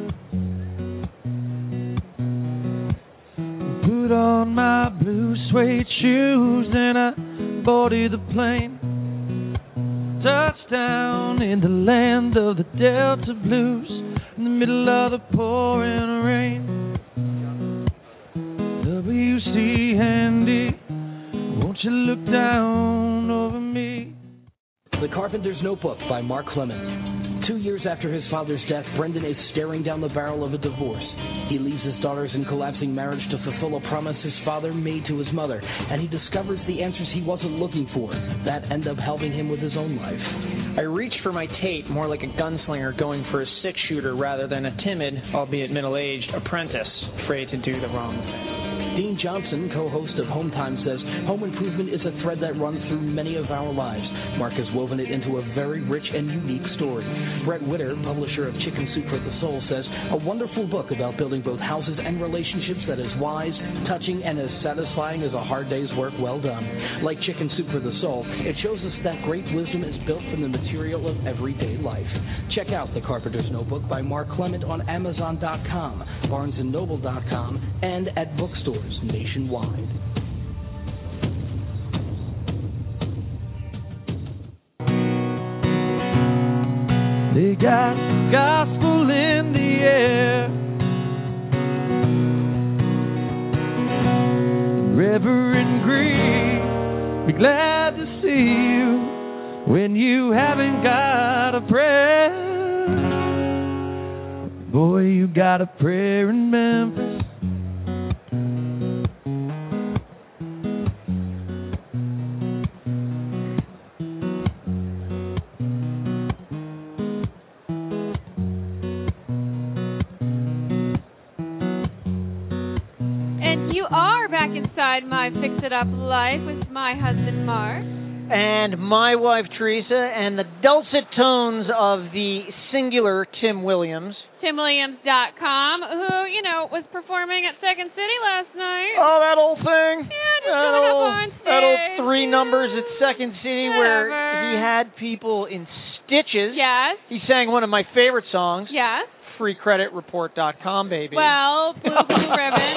Put on my blue suede shoes and I boarded the plane. Touchdown in the land of the Delta Blues, in the middle of the pouring rain. W.C. Handy, won't you look down over me? The Carpenter's Notebook by Mark Clemens. 2 years after his father's death, Brendan is staring down the barrel of a divorce. He leaves his daughters in collapsing marriage to fulfill a promise his father made to his mother, and he discovers the answers he wasn't looking for that end up helping him with his own life. I reached for my Tate more like a gunslinger going for a six-shooter rather than a timid, albeit middle-aged, apprentice afraid to do the wrong thing. Dean Johnson, co-host of Home Time, says home improvement is a thread that runs through many of our lives. Mark has woven it into a very rich and unique story. Brett Witter, publisher of Chicken Soup for the Soul, says a wonderful book about building both houses and relationships that is wise, touching, and as satisfying as a hard day's work well done. Like Chicken Soup for the Soul, it shows us that great wisdom is built from the material of everyday life. Check out The Carpenter's Notebook by Mark Clement on Amazon.com, BarnesandNoble.com, and at bookstores. stores nationwide. They got gospel in the air. Reverend Green, be glad to see you when you haven't got a prayer. Boy, you got a prayer in Memphis. Inside my fix-it-up life with my husband Mark and my wife Teresa, and the dulcet tones of the singular Tim Williams. TimWilliams.com, who, was performing at Second City last night. Oh, that old thing. Yeah, just showing up on stage. That old 3 numbers at Second City where he had people in stitches. Yes. He sang one of my favorite songs. Yes. FreeCreditReport.com, baby. Well, blue ribbon.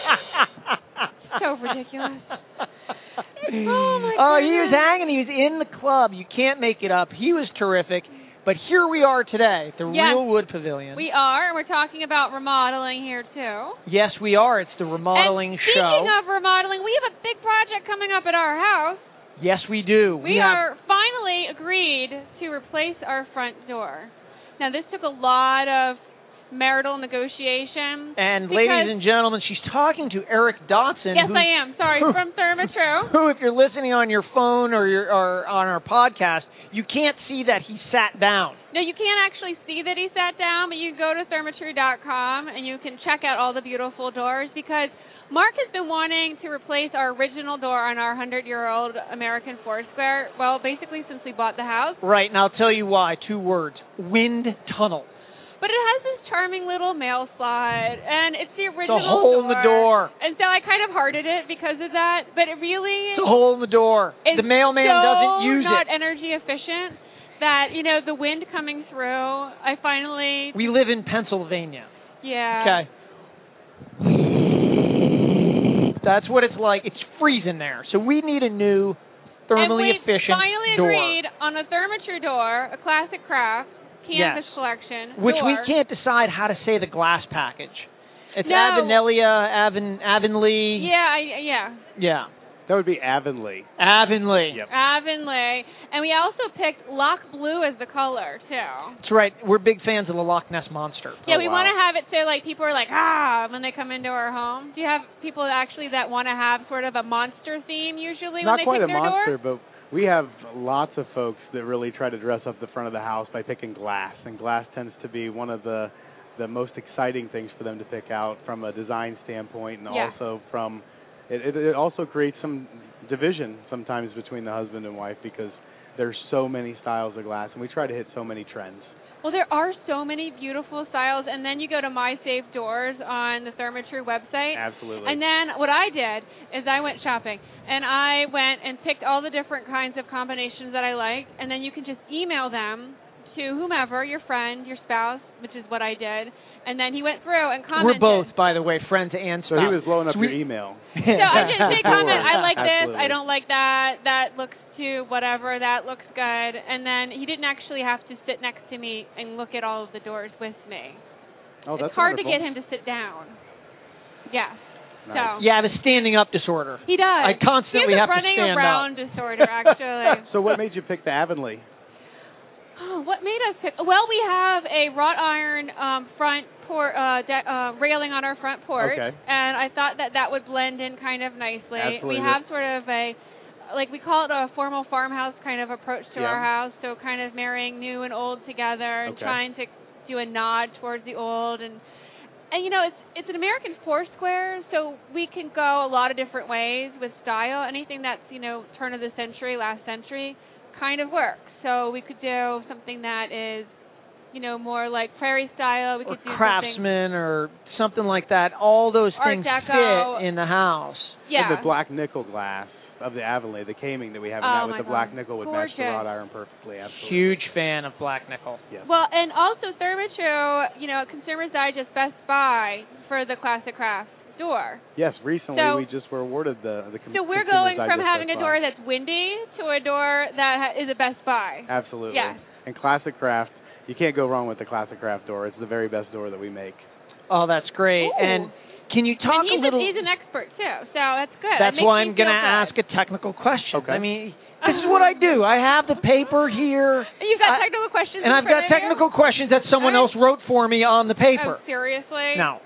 So ridiculous. Oh, my God. He was hanging. He was in the club. You can't make it up. He was terrific. But here we are today, the Real Wood Pavilion. We are, and we're talking about remodeling here, too. Yes, we are. It's the remodeling show. Speaking of remodeling, we have a big project coming up at our house. Yes, we do. We are finally agreed to replace our front door. Now, this took a lot of marital negotiation. And ladies and gentlemen, she's talking to Eric Dotson. Yes, I am. Sorry, from Therma-Tru. Who, if you're listening on your phone or on our podcast, you can't see that he sat down. No, you can't actually see that he sat down, but you can go to Therma-Tru.com and you can check out all the beautiful doors, because Mark has been wanting to replace our original door on our 100-year-old American Foursquare, well, basically since we bought the house. Right, and I'll tell you why. 2 words. Wind tunnel. But it has this charming little mail slot, and it's the original door. It's a hole in the door. And so I kind of hearted it because of that, but it really... It's a hole in the door. The mailman doesn't use it. It's not energy efficient that, the wind coming through, I finally... We live in Pennsylvania. Yeah. Okay. That's what it's like. It's freezing there. So we need a new, thermally efficient door. And we finally agreed on a Therma-Tru door, a classic craft, canvas collection. Which we can't decide how to say the glass package. It's no. Avonlea. Yeah. That would be Avonlea. Avonlea. Yep. Avonlea. And we also picked Loch Blue as the color, too. That's right. We're big fans of the Loch Ness Monster. Yeah, we want to have it so, people are like, when they come into our home. Do you have people that want to have sort of a monster theme usually when they pick their door? Not quite a monster, but we have lots of folks that really try to dress up the front of the house by picking glass. And glass tends to be one of the most exciting things for them to pick out from a design standpoint, and also from... It also creates some division sometimes between the husband and wife, because there's so many styles of glass, and we try to hit so many trends. Well, there are so many beautiful styles, and then you go to My Safe Doors on the Therma-Tru website. Absolutely. And then what I did is I went shopping, and I went and picked all the different kinds of combinations that I liked, and then you can just email them to whomever, your friend, your spouse, which is what I did. And then he went through and commented. We're both, by the way, friends and spouse. So he was blowing up your email. So I just say comment, I like this, Absolutely. I don't like that, that looks too whatever, that looks good. And then he didn't actually have to sit next to me and look at all of the doors with me. Oh, that's It's hard wonderful. to get him to sit down. Yes. Nice. So Yeah, the standing up disorder. he does. I constantly he has have a to running stand around up. disorder, actually. So what made you pick the Avonlea? Oh, what made us pick? Well, we have a wrought iron front railing on our front porch, and I thought that would blend in kind of nicely. Absolutely. We have sort of we call it a formal farmhouse kind of approach to our house, so kind of marrying new and old together and trying to do a nod towards the old. And it's an American Foursquare, so we can go a lot of different ways with style. Anything that's, turn of the century, last century, kind of works. So we could do something that is, more like prairie style. We could do Craftsman or something like that. All those things Art Deco. fit in the house. Yeah. And the black nickel glass of the Avonlea, the caming that we have in that with the black nickel would match the wrought iron perfectly. Absolutely. Huge fan of black nickel. Yes. Well, and also Therma-Tru, Consumer's Digest Best Buy for the classic craft. door. Yes, recently we just were awarded the So we're going from having a door that's windy to a door that is a Best Buy. Absolutely. Yes. And Classic Craft, you can't go wrong with the Classic Craft door. It's the very best door that we make. Oh, that's great. Ooh. And can you talk a little? He's an expert too, so that's good. That's why I'm going to ask a technical question. Okay. I mean, this is what I do. I have the paper here. You've got technical questions. And I've got technical questions that someone else wrote for me on the paper. Oh, seriously? Now,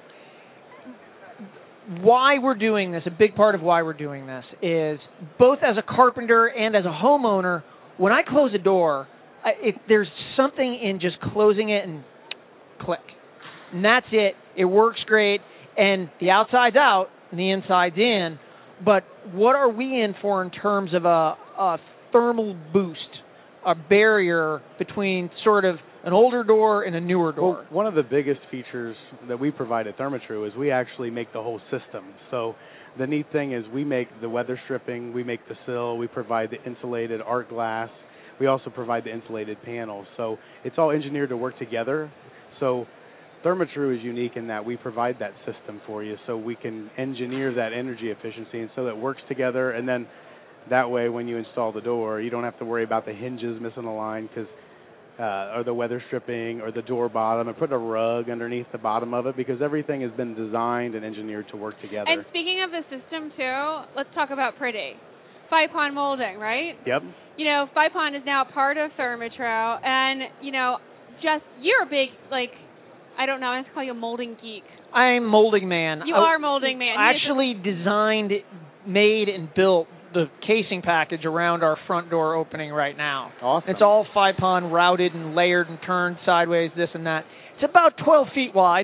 why we're doing this, a big part of why we're doing this is both as a carpenter and as a homeowner, when I close a door, there's something in just closing it and click. And that's it. It works great. And the outside's out and the inside's in. But what are we in for in terms of a thermal boost, a barrier between sort of an older door and a newer door? Well, one of the biggest features that we provide at Therma-Tru is we actually make the whole system. So the neat thing is we make the weather stripping, we make the sill, we provide the insulated art glass, we also provide the insulated panels. So it's all engineered to work together. So Therma-Tru is unique in that we provide that system for you so we can engineer that energy efficiency and so that it works together, and then that way when you install the door, you don't have to worry about the hinges missing a line or the weather stripping or the door bottom, and put a rug underneath the bottom of it because everything has been designed and engineered to work together. And speaking of the system too, let's talk about Pretty. Fypon molding, right? Yep. You know, Fypon is now part of Therma-Tru, and, you know, you're a big, I don't know, I have to call you a molding geek. I'm molding man. You are molding man. I actually designed, made, and built the casing package around our front door opening right now. Awesome. It's all Fypon routed and layered and turned sideways, this and that. It's about 12 feet wide.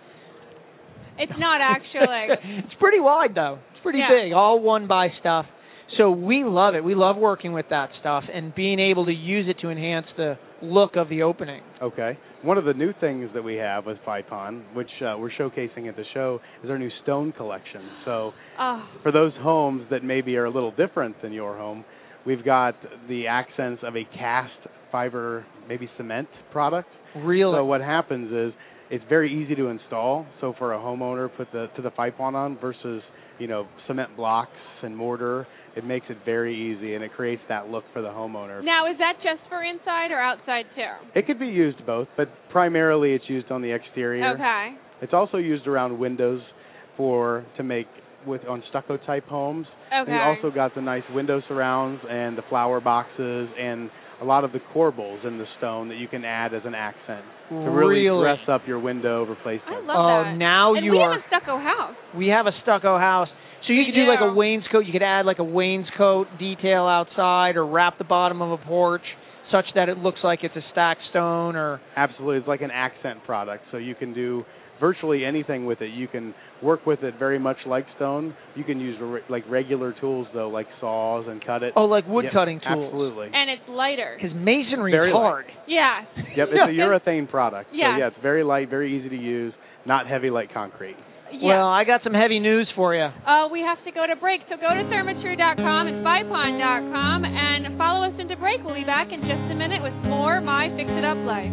It's not actually. It's pretty wide, though. It's pretty big, all one-by stuff. So we love it. We love working with that stuff and being able to use it to enhance the look of the opening. Okay. One of the new things that we have with Fypon, which we're showcasing at the show, is our new stone collection. So for those homes that maybe are a little different than your home, we've got the accents of a cast fiber, maybe cement product. Really? So what happens is it's very easy to install. So for a homeowner, put the Fypon on versus cement blocks and mortar. It makes it very easy, and it creates that look for the homeowner. Now, is that just for inside or outside, too? It could be used both, but primarily it's used on the exterior. Okay. It's also used around windows to make on stucco-type homes. Okay. And you also got the nice window surrounds and the flower boxes and a lot of the corbels in the stone that you can add as an accent to really dress up your window replacement. I love that. Now and you we are. have a stucco house. We have a stucco house. So you could do like a wainscot. You could add like a wainscot detail outside, or wrap the bottom of a porch such that it looks like it's a stacked stone. Or absolutely, it's like an accent product. So you can do virtually anything with it. You can work with it very much like stone. You can use like regular tools though, like saws, and cut it. Oh, like wood cutting tools. Absolutely. And it's lighter. Because masonry is hard. Yeah. Yep, it's a urethane product. Yeah. So yeah, it's very light, very easy to use, not heavy like concrete. Yeah. Well, I got some heavy news for you. We have to go to break, so go to thermatru.com and fypon.com and follow us into break. We'll be back in just a minute with more My Fix It Up Life.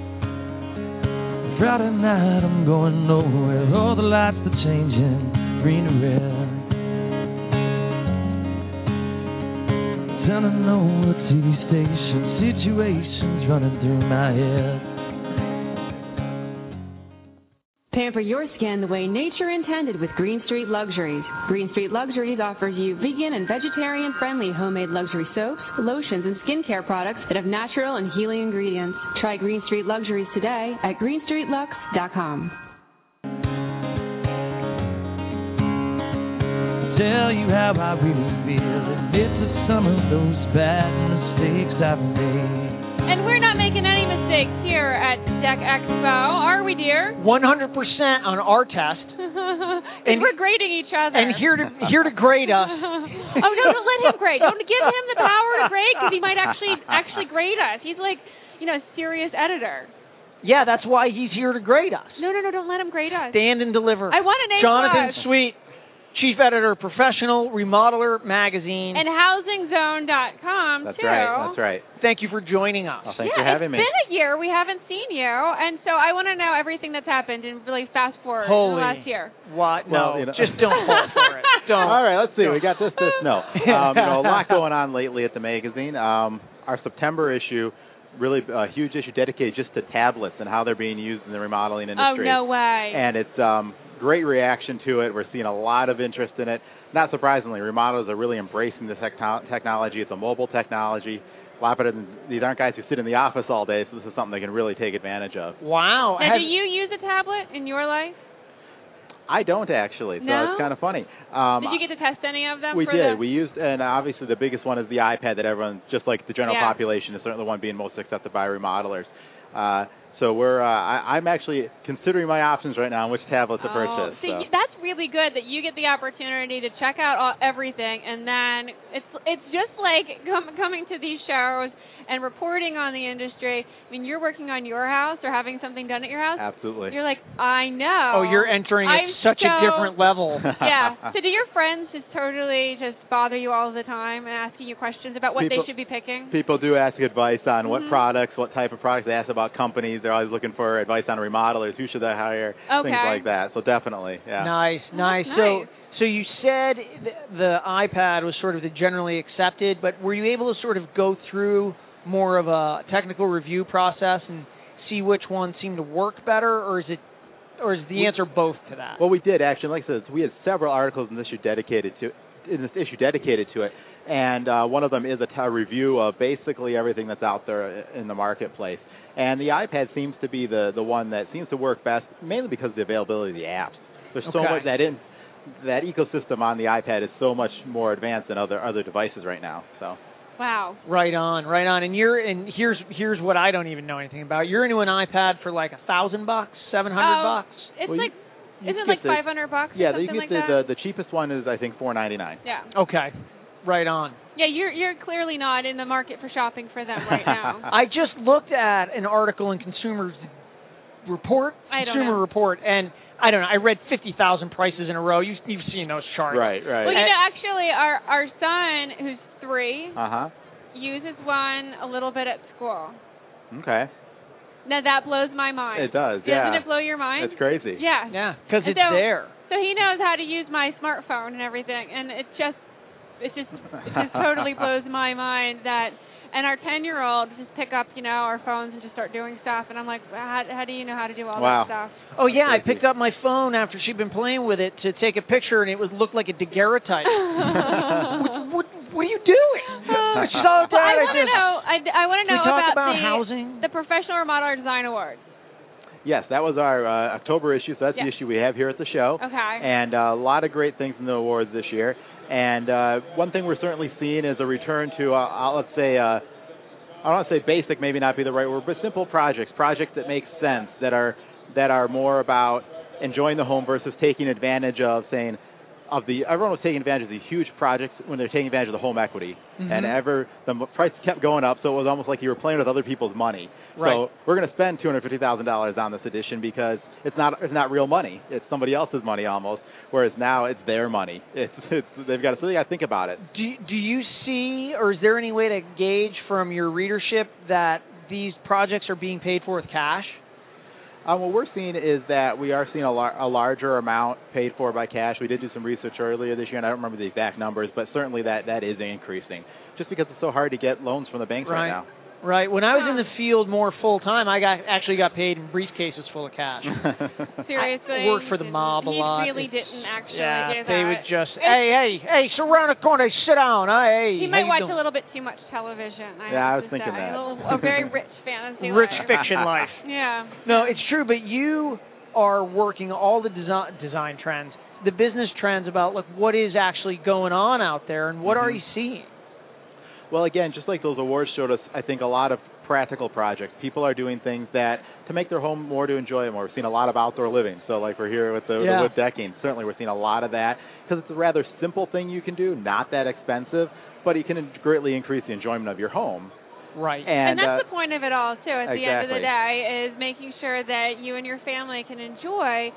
Friday night, I'm going nowhere. All the lights are changing, green to red. Turning over TV station, situations running through my head. Pamper your skin the way nature intended with Green Street Luxuries. Green Street Luxuries offers you vegan and vegetarian-friendly homemade luxury soaps, lotions, and skincare products that have natural and healing ingredients. Try Green Street Luxuries today at greenstreetlux.com. Tell you how I really feel. Admit to some of those bad mistakes I've made. And we're not making any mistakes here at Deck Expo, are we, dear? 100% on our test. And we're grading each other. And here to grade us. Oh, no, don't let him grade. Don't give him the power to grade, because he might actually grade us. He's like, a serious editor. Yeah, that's why he's here to grade us. No, don't let him grade us. Stand and deliver. I want an A+. Jonathan Sweet. Chief Editor, Professional Remodeler Magazine. And HousingZone.com, That's too. right. That's right. Thank you for joining us. Well, thanks for having me. It's been a year. We haven't seen you. And so I want to know everything that's happened and really fast forward in the last year. What? Well, no, just don't fall for it. Don't. All right, let's see. We got this. No. A lot going on lately at the magazine. Our September issue, really a huge issue dedicated just to tablets and how they're being used in the remodeling industry. Oh, no way. And it's great reaction to it. We're seeing a lot of interest in it. Not surprisingly, remodelers are really embracing this technology. It's a mobile technology. A lot better than these aren't guys who sit in the office all day, so this is something they can really take advantage of. Wow. Now, do you use a tablet in your life? I don't actually, so No? it's kind of funny. Did you get to test any of them? We did. We used, and obviously the biggest one is the iPad that everyone, just like the general population, is certainly the one being most accepted by remodelers. So I'm actually considering my options right now on which tablet to purchase. See, that's really good that you get the opportunity to check out everything, and then it's just like coming to these shows and reporting on the industry. I mean, you're working on your house or having something done at your house. Absolutely. You're like, I know. Oh, you're entering at such a different level. Yeah. So do your friends just totally just bother you all the time and asking you questions about what they should be picking? People do ask advice on what products, what type of products. They ask about companies. They're always looking for advice on remodelers. Who should they hire? Things like that. So definitely, yeah. Nice. So you said the iPad was sort of the generally accepted, but were you able to sort of go through more of a technical review process and see which one seemed to work better, or is the answer both to that? Well, we did actually. Like I said, we had several articles in this issue dedicated to it, and one of them is a review of basically everything that's out there in the marketplace. And the iPad seems to be the one that seems to work best, mainly because of the availability of the apps. There's so much that ecosystem on the iPad is so much more advanced than other devices right now. So. Wow. Right on. And here's what I don't even know anything about. You're into an iPad for like $1,000, $700. It's like, isn't it like $500? Yeah, you can like get the cheapest one is I think $499. Yeah. Okay. Right on. Yeah, you're clearly not in the market for shopping for them right now. I just looked at an article in Consumer Report, and I don't know. I read 50,000 prices in a row. You've seen those charts, right? Well, actually, our son, who's 3, uses one a little bit at school. Okay. Now that blows my mind. It does. Doesn't it blow your mind? It's crazy. Yeah. Because it's there. So he knows how to use my smartphone and everything, and it just totally blows my mind that. And our 10-year-old just pick up, our phones and just start doing stuff. And I'm like, how do you know how to do all that stuff? Oh, yeah, I picked up my phone after she'd been playing with it to take a picture, and it looked like a daguerreotype. what are you doing? She's all I want to know about housing? The Professional Remodeler Design Awards. Yes, that was our October issue, so that's the issue we have here at the show. Okay. And a lot of great things in the awards this year. And one thing we're certainly seeing is a return to, let's say, I don't want to say basic, maybe not be the right word, but simple projects that make sense, that are more about enjoying the home versus taking advantage of everyone was taking advantage of these huge projects when they're taking advantage of the home equity. Mm-hmm. And the price kept going up, so it was almost like you were playing with other people's money. Right. So we're going to spend $250,000 on this edition because it's not real money. It's somebody else's money almost, whereas now it's their money. They've got to think about it. Do you see, or is there any way to gauge from your readership that these projects are being paid for with cash? What we're seeing is that we are seeing a larger amount paid for by cash. We did do some research earlier this year, and I don't remember the exact numbers, but certainly that is increasing, just because it's so hard to get loans from the banks right now. Right. When I was in the field more full-time, I actually got paid in briefcases full of cash. Seriously? I worked for the mob a lot. He really didn't actually do that. They would just, hey, sit around the corner, sit down. Hey, he might watch a little bit too much television. I was thinking that. A very rich fantasy life. Rich fiction life. Yeah. No, it's true, but you are working all the design trends, the business trends about what is actually going on out there, and what are you seeing? Well, again, just like those awards showed us, I think a lot of practical projects. People are doing things to make their home more, to enjoy it more. We've seen a lot of outdoor living. So like we're here with the wood decking. Certainly we're seeing a lot of that because it's a rather simple thing you can do, not that expensive, but it can greatly increase the enjoyment of your home. Right. And that's the point of it all, too, at the end of the day, is making sure that you and your family can enjoy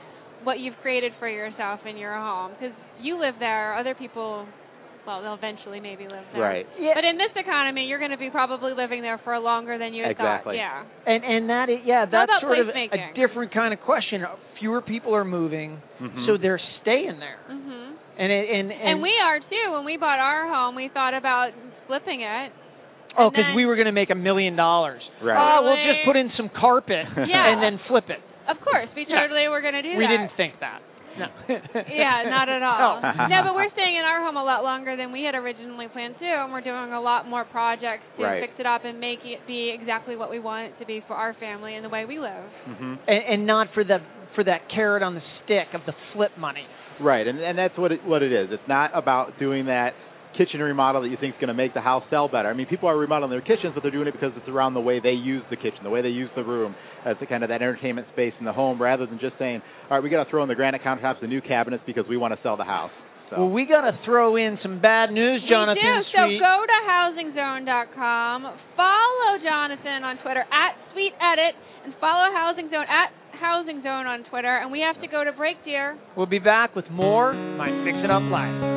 what you've created for yourself in your home, because you live there. Other people, well, they'll eventually maybe live there. Right. Yeah. But in this economy, you're going to be probably living there for longer than you had Exactly. thought. Yeah. And that's about sort of placemaking? a different kind of question. Fewer people are moving, so they're staying there. Mhm. And we are too. When we bought our home, we thought about flipping it. oh, because we were going to make $1 million. Right. Oh, we'll just put in some carpet Yeah. and then flip it. Of course, we totally were going to do that. We didn't think that. No. Yeah, not at all. No. No, but we're staying in our home a lot longer than we had originally planned too, and we're doing a lot more projects to Right. fix it up and make it be exactly what we want it to be for our family and the way we live. And not for that carrot on the stick of the flip money. Right, and that's what it is. It's not about doing that kitchen remodel that you think is going to make the house sell better. I mean, people are remodeling their kitchens, but they're doing it because it's around the way they use the kitchen, the way they use the room, as the kind of that entertainment space in the home, rather than just saying, all right, we got to throw in the granite countertops, the new cabinets, because we want to sell the house. So. Well, we got to throw in some bad news, Jonathan. We do. So go to housingzone.com, follow Jonathan on Twitter @SweetEdit, and follow Housing Zone @HousingZone on Twitter. And we have to go to break, dear. We'll be back with more My Fix It Up Live.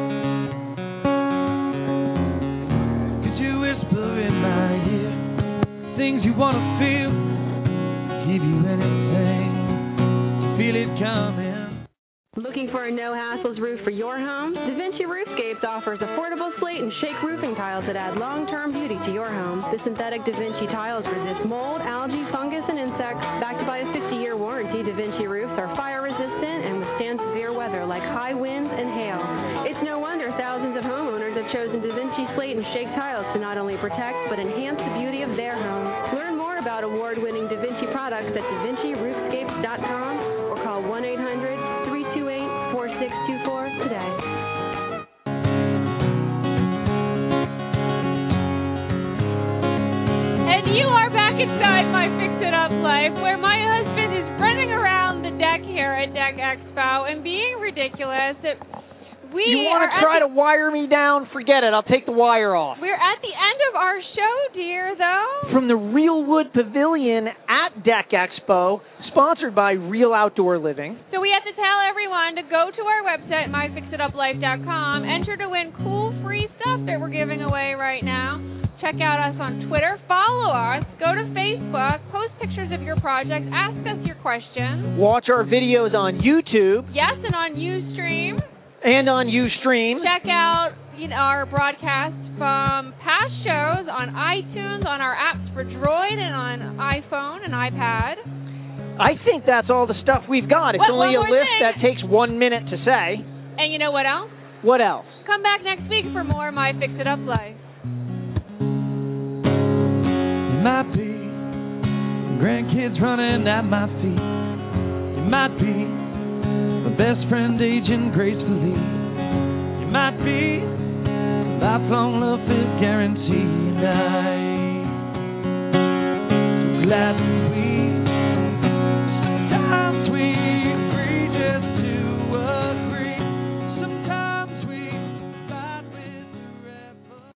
Could you whisper in my ear things you want to feel? Give you anything to feel it coming. Looking for a no-hassles roof for your home? DaVinci Roofscapes offers affordable slate and shake roofing tiles that add long-term beauty to your home. The synthetic DaVinci tiles resist mold, algae, fungus, and insects. Backed by a 50-year warranty, DaVinci roofs are fire-resistant and withstand severe weather like high winds and hail. It's no wonder thousands of homeowners have chosen DaVinci slate and shake tiles to not only protect but enhance the beauty of their home. Learn more about award-winning DaVinci products at DaVinciRoofscapes.com or call 1-800-328-4624 today. And you are back inside My Fix It Up life, where my husband is running around the deck here at Deck Expo and being ridiculous. You want to try to wire me down? Forget it. I'll take the wire off. We're at the end of our show, dear, though. From the Real Wood Pavilion at Deck Expo, sponsored by Real Outdoor Living. So we have to tell everyone to go to our website, myfixituplife.com, enter to win cool free stuff that we're giving away right now. Check out us on Twitter, follow us, go to Facebook, post pictures of your projects, ask us your questions. Watch our videos on YouTube. Yes, and on Ustream. And on Ustream. Check out our broadcast from past shows on iTunes, on our apps for Droid, and on iPhone and iPad. I think that's all the stuff we've got. It's only a list that takes 1 minute to say. And you know what else? What else? Come back next week for more My Fix It Up Life. You might be grandkids running at my feet. You might be my best friend aging gracefully. You might be lifelong love is guaranteed. I'm so glad that we